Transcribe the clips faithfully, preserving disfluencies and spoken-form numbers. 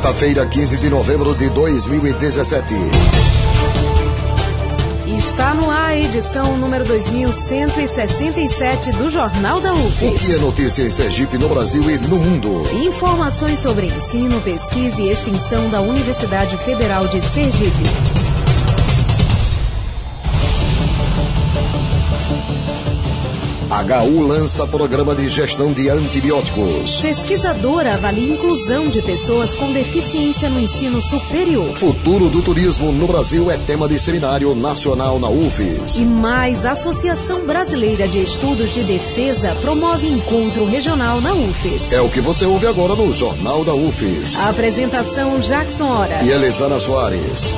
Quarta-feira, quinze de novembro de dois mil e dezessete. Está no ar a edição número dois mil cento e sessenta e sete do Jornal da U F E S. O que é notícia em Sergipe, no Brasil e no mundo? Informações sobre ensino, pesquisa e extensão da Universidade Federal de Sergipe. H U lança programa de gestão de antibióticos. Pesquisadora avalia inclusão de pessoas com deficiência no ensino superior. Futuro do turismo no Brasil é tema de seminário nacional na U F E S. E mais, a Associação Brasileira de Estudos de Defesa promove encontro regional na U F E S. É o que você ouve agora no Jornal da U F E S. A apresentação Jackson Hora e Elisana Soares.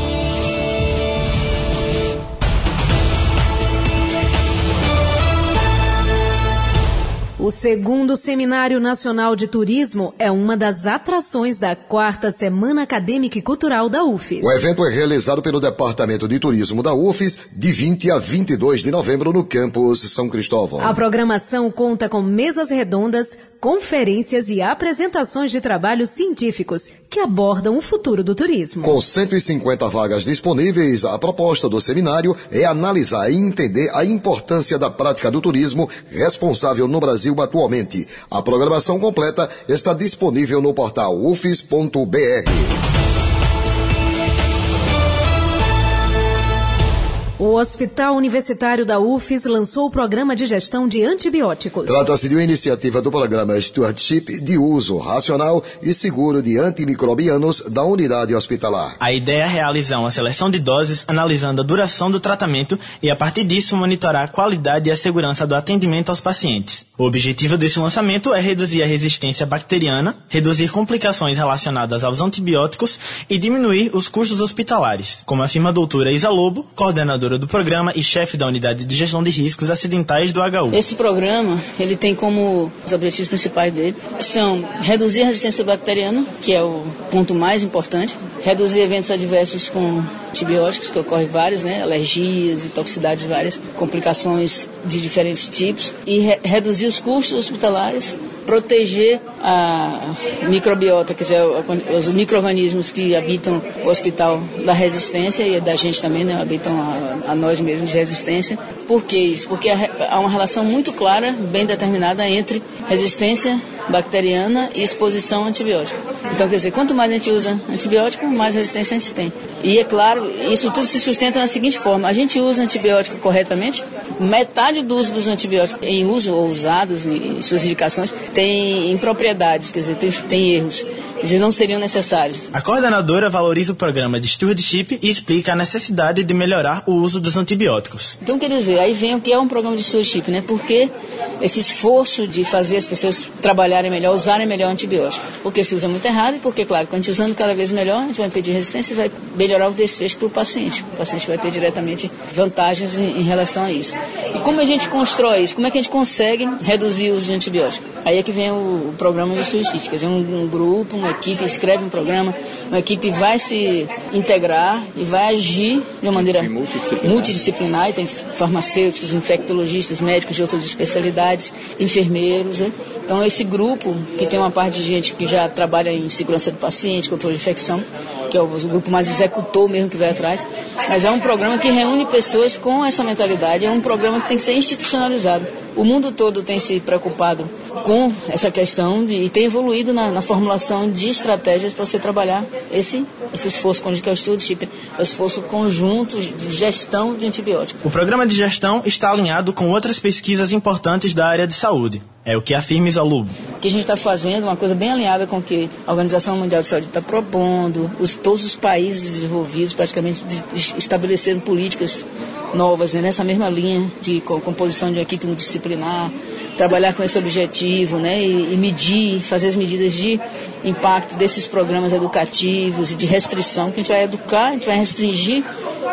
O segundo Seminário Nacional de Turismo é uma das atrações da quarta Semana Acadêmica e Cultural da U F E S. O evento é realizado pelo Departamento de Turismo da U F E S de vinte a vinte e dois de novembro no campus São Cristóvão. A programação conta com mesas redondas, conferências e apresentações de trabalhos científicos que abordam o futuro do turismo. Com cento e cinquenta vagas disponíveis, a proposta do seminário é analisar e entender a importância da prática do turismo responsável no Brasil atualmente. A programação completa está disponível no portal u f e s ponto b r. O Hospital Universitário da U F E S lançou o programa de gestão de antibióticos. Trata-se de uma iniciativa do programa Stewardship de uso racional e seguro de antimicrobianos da unidade hospitalar. A ideia é realizar uma seleção de doses analisando a duração do tratamento e, a partir disso, monitorar a qualidade e a segurança do atendimento aos pacientes. O objetivo desse lançamento é reduzir a resistência bacteriana, reduzir complicações relacionadas aos antibióticos e diminuir os custos hospitalares, como afirma a doutora Isa Lobo, coordenadora do programa e chefe da unidade de gestão de riscos acidentais do H U. Esse programa, ele tem como os objetivos principais dele, são reduzir a resistência bacteriana, que é o ponto mais importante, reduzir eventos adversos com antibióticos, que ocorrem vários, né, alergias e toxicidades várias, complicações de diferentes tipos, e re- reduzir os custos hospitalares, proteger a microbiota, quer dizer, os micro-organismos que habitam o hospital da resistência e da gente também, né, habitam a, a nós mesmos de resistência. Por que isso? Porque há uma relação muito clara, bem determinada entre resistência bacteriana e exposição a antibiótico. Então, quer dizer, quanto mais a gente usa antibiótico, mais resistência a gente tem. E é claro, isso tudo se sustenta da seguinte forma: a gente usa antibiótico corretamente, metade do uso dos antibióticos em uso ou usados, em suas indicações, tem impropriedades, quer dizer, tem, tem erros. Eles não seriam necessários. A coordenadora valoriza o programa de stewardship e explica a necessidade de melhorar o uso dos antibióticos. Então, quer dizer, aí vem o que é um programa de stewardship, né? Porque esse esforço de fazer as pessoas trabalharem melhor, usarem melhor o antibiótico. Porque se usa muito errado e porque, claro, quando a gente usando cada vez melhor, a gente vai impedir resistência e vai melhorar o desfecho para o paciente. O paciente vai ter diretamente vantagens em, em relação a isso. E como a gente constrói isso? Como é que a gente consegue reduzir o uso de antibiótico? Aí é que vem o, o programa de stewardship, quer dizer, um, um grupo, uma equipe escreve um programa, uma equipe vai se integrar e vai agir de uma maneira multidisciplinar, multidisciplinar e tem farmacêuticos, infectologistas, médicos de outras especialidades, enfermeiros, né? Então esse grupo, que tem uma parte de gente que já trabalha em segurança do paciente, controle de infecção, que é o grupo mais executor mesmo que vai atrás, mas é um programa que reúne pessoas com essa mentalidade, é um programa que tem que ser institucionalizado. O mundo todo tem se preocupado com essa questão de, e tem evoluído na, na formulação de estratégias para você trabalhar esse, esse esforço, que é o stewardship, o esforço conjunto de gestão de antibióticos. O programa de gestão está alinhado com outras pesquisas importantes da área de saúde. É o que afirma Isa Lobo. O que a gente está fazendo, uma coisa bem alinhada com o que a Organização Mundial de Saúde está propondo, os, todos os países desenvolvidos praticamente estabeleceram políticas novas, né, nessa mesma linha de composição de uma equipe multidisciplinar, trabalhar com esse objetivo, né, e, e medir, fazer as medidas de impacto desses programas educativos e de restrição, que a gente vai educar, a gente vai restringir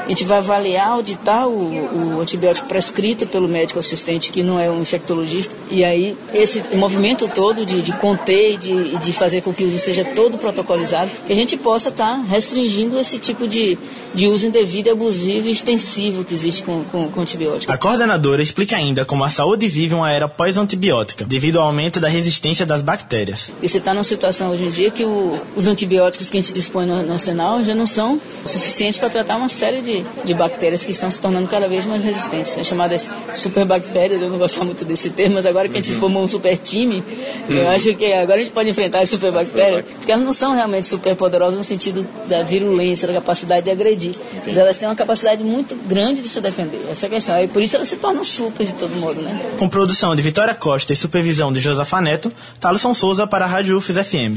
A gente vai avaliar, auditar o, o antibiótico prescrito pelo médico assistente, que não é um infectologista, e aí esse movimento todo de, de conter e de, de fazer com que o uso seja todo protocolizado, que a gente possa estar tá restringindo esse tipo de, de uso indevido, abusivo e extensivo que existe com, com, com antibiótico. A coordenadora explica ainda como a saúde vive uma era pós-antibiótica, devido ao aumento da resistência das bactérias. E você está numa situação hoje em dia que o, os antibióticos que a gente dispõe no, no arsenal já não são suficientes para tratar uma série de, de bactérias que estão se tornando cada vez mais resistentes. São chamadas superbactérias, eu não gosto muito desse termo, mas agora que a gente formou um super time, uhum. eu acho que agora a gente pode enfrentar as superbactérias, porque elas não são realmente super poderosas no sentido da virulência, da capacidade de agredir. Mas elas têm uma capacidade muito grande de se defender. Essa é a questão. E por isso elas se tornam super de todo modo, né? Com produção de Vitória Costa e supervisão de Josafa Neto, Thaleson Souza para a Rádio U F S F M.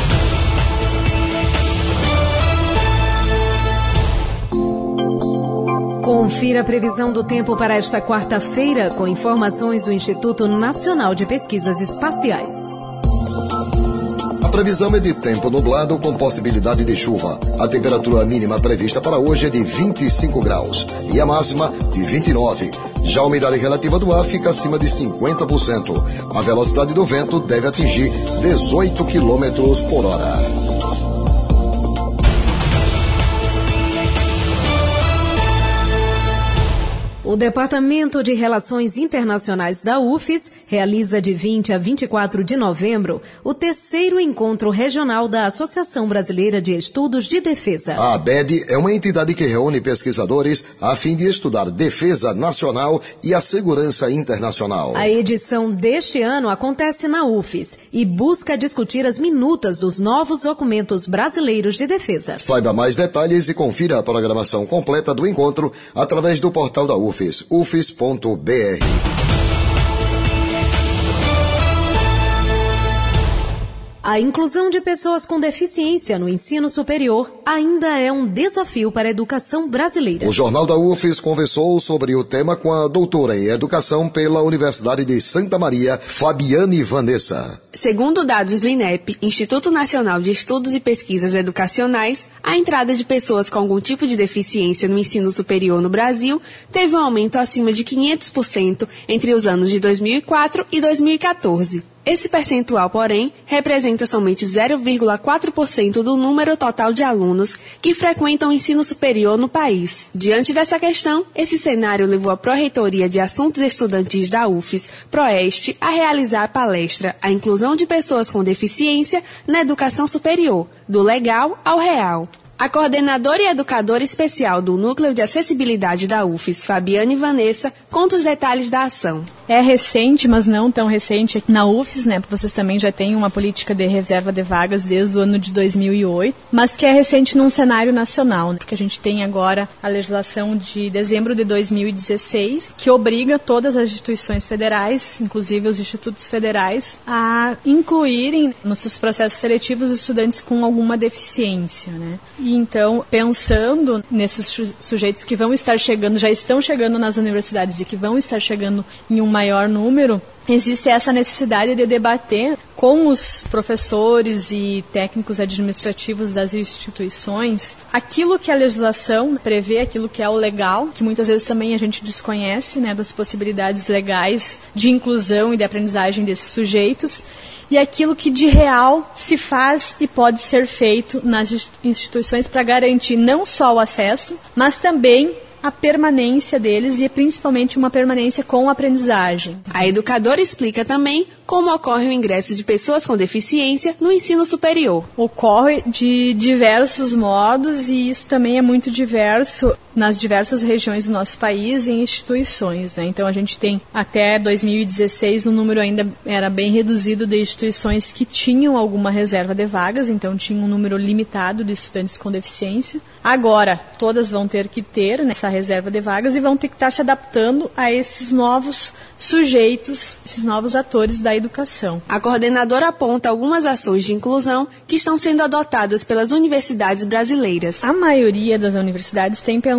Confira a previsão do tempo para esta quarta-feira com informações do Instituto Nacional de Pesquisas Espaciais. A previsão é de tempo nublado com possibilidade de chuva. A temperatura mínima prevista para hoje é de vinte e cinco graus e a máxima de vinte e nove. Já a umidade relativa do ar fica acima de cinquenta por cento. A velocidade do vento deve atingir dezoito quilômetros por hora. O Departamento de Relações Internacionais da U F S realiza de vinte a vinte e quatro de novembro o terceiro encontro regional da Associação Brasileira de Estudos de Defesa. A ABED é uma entidade que reúne pesquisadores a fim de estudar defesa nacional e a segurança internacional. A edição deste ano acontece na U F S e busca discutir as minutas dos novos documentos brasileiros de defesa. Saiba mais detalhes e confira a programação completa do encontro através do portal da U F S, u f s ponto b r. A inclusão de pessoas com deficiência no ensino superior ainda é um desafio para a educação brasileira. O Jornal da U F S conversou sobre o tema com a doutora em Educação pela Universidade de Santa Maria, Fabiane Vanessa. Segundo dados do INEP, Instituto Nacional de Estudos e Pesquisas Educacionais, a entrada de pessoas com algum tipo de deficiência no ensino superior no Brasil teve um aumento acima de quinhentos por cento entre os anos de dois mil e quatro e dois mil e quatorze. Esse percentual, porém, representa somente zero vírgula quatro por cento do número total de alunos que frequentam o ensino superior no país. Diante dessa questão, esse cenário levou a Pró-Reitoria de Assuntos Estudantis da U F S, Proeste, a realizar a palestra A Inclusão de Pessoas com Deficiência na Educação Superior, do Legal ao Real. A coordenadora e educadora especial do Núcleo de Acessibilidade da U F S, Fabiane Vanessa, conta os detalhes da ação. É recente, mas não tão recente na U F S, né? Porque vocês também já têm uma política de reserva de vagas desde o ano de dois mil e oito, mas que é recente num cenário nacional, né? Porque a gente tem agora a legislação de dezembro de dois mil e dezesseis, que obriga todas as instituições federais, inclusive os institutos federais, a incluírem nos seus processos seletivos estudantes com alguma deficiência, né? E então, pensando nesses sujeitos que vão estar chegando, já estão chegando nas universidades e que vão estar chegando em um maior número, existe essa necessidade de debater com os professores e técnicos administrativos das instituições aquilo que a legislação prevê, aquilo que é o legal, que muitas vezes também a gente desconhece, né, das possibilidades legais de inclusão e de aprendizagem desses sujeitos, e aquilo que de real se faz e pode ser feito nas instituições para garantir não só o acesso, mas também a permanência deles e principalmente uma permanência com aprendizagem. A educadora explica também como ocorre o ingresso de pessoas com deficiência no ensino superior. Ocorre de diversos modos e isso também é muito diverso nas diversas regiões do nosso país e em instituições, né? Então a gente tem até dois mil e dezesseis um número ainda era bem reduzido de instituições que tinham alguma reserva de vagas, então tinha um número limitado de estudantes com deficiência. Agora todas vão ter que ter, né, essa reserva de vagas e vão ter que estar se adaptando a esses novos sujeitos, esses novos atores da educação. A coordenadora aponta algumas ações de inclusão que estão sendo adotadas pelas universidades brasileiras. A maioria das universidades tem pensado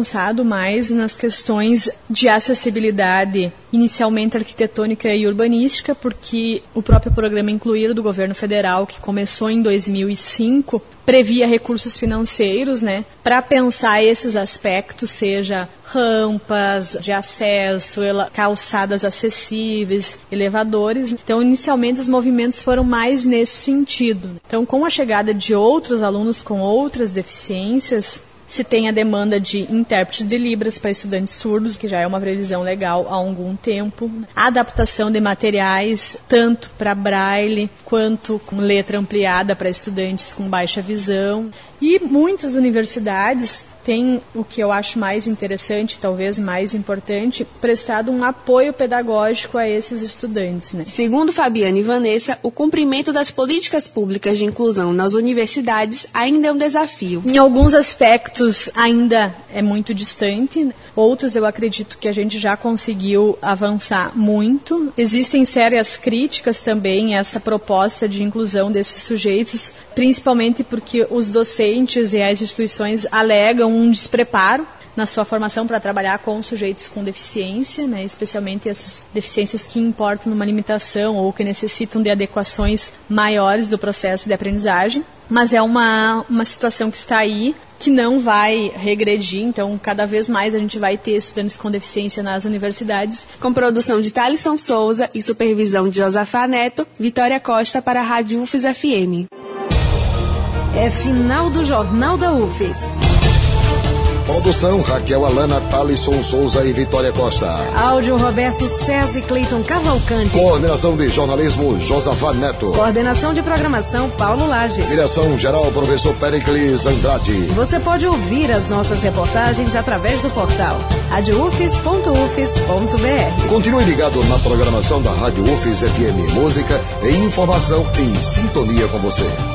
pensado mais nas questões de acessibilidade, inicialmente arquitetônica e urbanística, porque o próprio programa Incluir do governo federal, que começou em dois mil e cinco, previa recursos financeiros, né, para pensar esses aspectos, seja rampas de acesso, calçadas acessíveis, elevadores. Então, inicialmente, os movimentos foram mais nesse sentido. Então, com a chegada de outros alunos com outras deficiências, se tem a demanda de intérpretes de Libras para estudantes surdos, que já é uma previsão legal há algum tempo. A adaptação de materiais, tanto para braille, quanto com letra ampliada para estudantes com baixa visão. E muitas universidades têm, o que eu acho mais interessante, talvez mais importante, prestado um apoio pedagógico a esses estudantes, né? Segundo Fabiana e Vanessa, o cumprimento das políticas públicas de inclusão nas universidades ainda é um desafio. Em alguns aspectos ainda é muito distante, outros eu acredito que a gente já conseguiu avançar muito. Existem sérias críticas também a essa proposta de inclusão desses sujeitos, principalmente porque os docentes e as instituições alegam um despreparo na sua formação para trabalhar com sujeitos com deficiência, né, especialmente essas deficiências que importam numa limitação ou que necessitam de adequações maiores do processo de aprendizagem. Mas é uma, uma situação que está aí, que não vai regredir, então cada vez mais a gente vai ter estudantes com deficiência nas universidades. Com produção de Thalisson Souza e supervisão de Josafá Neto, Vitória Costa para a Rádio U F S F M. É final do Jornal da U F S. Produção Raquel Alana, Thalisson Souza e Vitória Costa. Áudio Roberto César e Cleiton Cavalcante. Coordenação de jornalismo Josafá Neto. Coordenação de programação Paulo Lages. Direção geral Professor Pericles Andrade. Você pode ouvir as nossas reportagens através do portal rádio u f s ponto u f s ponto b r. Continue ligado na programação da Rádio U F S F M. Música e informação em sintonia com você.